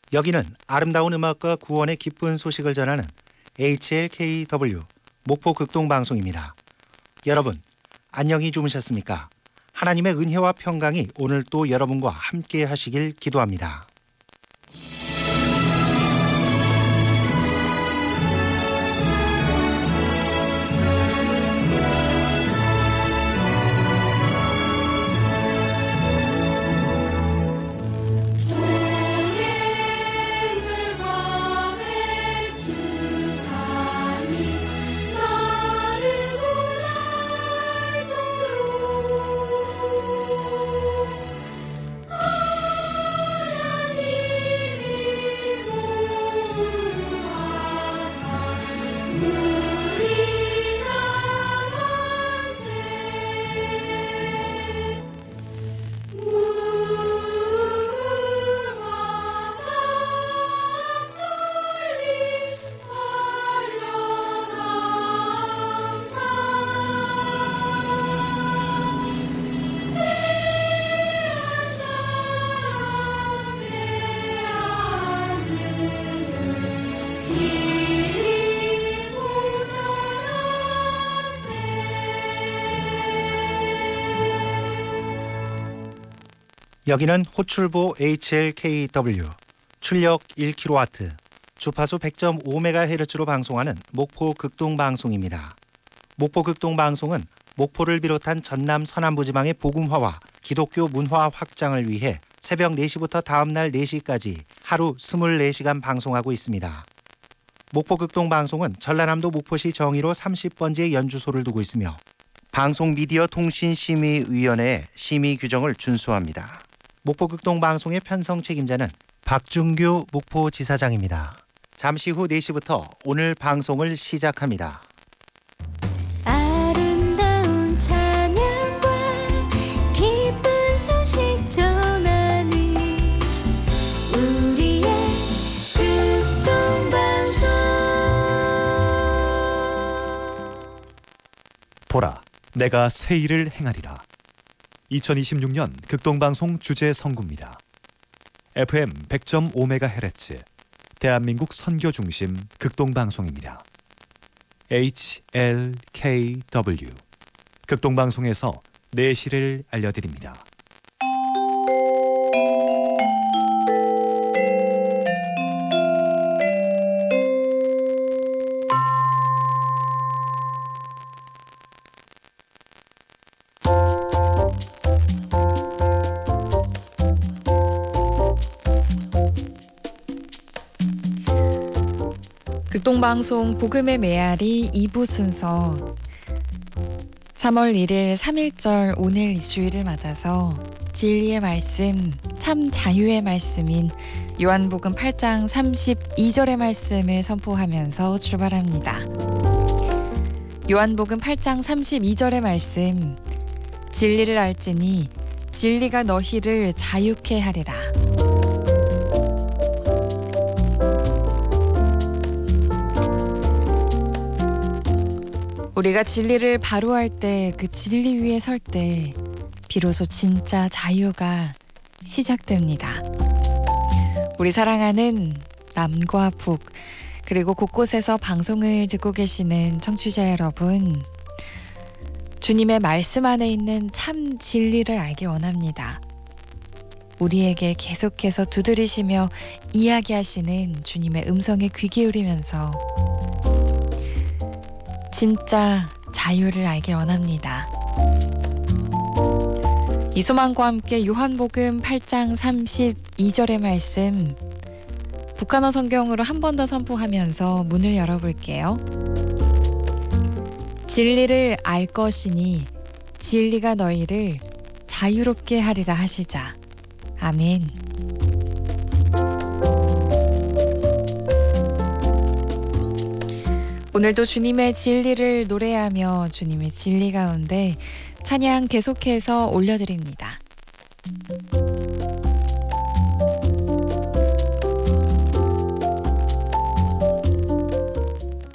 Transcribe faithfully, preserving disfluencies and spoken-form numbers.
여기는 아름다운 음악과 구원의 기쁜 소식을 전하는 에이치엘케이더블유 목포 극동방송입니다. 여러분, 안녕히 주무셨습니까? 하나님의 은혜와 평강이 오늘 또 여러분과 함께 하시길 기도합니다. 여기는 호출보 에이치엘케이더블유, 출력 일 킬로와트, 주파수 백 점 오 메가헤르츠로 방송하는 목포 극동방송입니다. 목포 극동방송은 목포를 비롯한 전남 서남부 지방의 복음화와 기독교 문화 확장을 위해 새벽 네 시부터 다음날 네 시까지 하루 이십사 시간 방송하고 있습니다. 목포 극동방송은 전라남도 목포시 정의로 삼십 번지의 연주소를 두고 있으며 방송미디어통신심의위원회의 심의 규정을 준수합니다. 목포 극동방송의 편성 책임자는 박준규 목포지사장입니다. 잠시 후 네 시부터 오늘 방송을 시작합니다. 아름다운 찬양과 기쁜 소식 전하는 우리의 극동방송. 보라, 내가 새 일을 행하리라. 이천이십육 년 극동방송 주제 선구입니다. 에프엠 백 점 오 메가헤르츠, 대한민국 선교 중심 극동방송입니다. 에이치엘케이더블유, 극동방송에서 내시를 알려드립니다. 극동방송 복음의 메아리 이 부 순서, 삼월 일일 삼일절 오늘 이주일을 맞아서 진리의 말씀, 참 자유의 말씀인 요한복음 팔 장 삼십이 절의 말씀을 선포하면서 출발합니다. 요한복음 팔 장 삼십이 절의 말씀, 진리를 알지니 진리가 너희를 자유케 하리라. 우리가 진리를 바로 할 때, 그 진리 위에 설 때 비로소 진짜 자유가 시작됩니다. 우리 사랑하는 남과 북, 그리고 곳곳에서 방송을 듣고 계시는 청취자 여러분, 주님의 말씀 안에 있는 참 진리를 알기 원합니다. 우리에게 계속해서 두드리시며 이야기하시는 주님의 음성에 귀 기울이면서 진짜 자유를 알길 원합니다. 이 소망과 함께 요한복음 팔 장 삼십이 절의 말씀, 북한어 성경으로 한 번 더 선포하면서 문을 열어볼게요. 진리를 알 것이니 진리가 너희를 자유롭게 하리라 하시자. 아멘. 오늘도 주님의 진리를 노래하며 주님의 진리 가운데 찬양 계속해서 올려드립니다.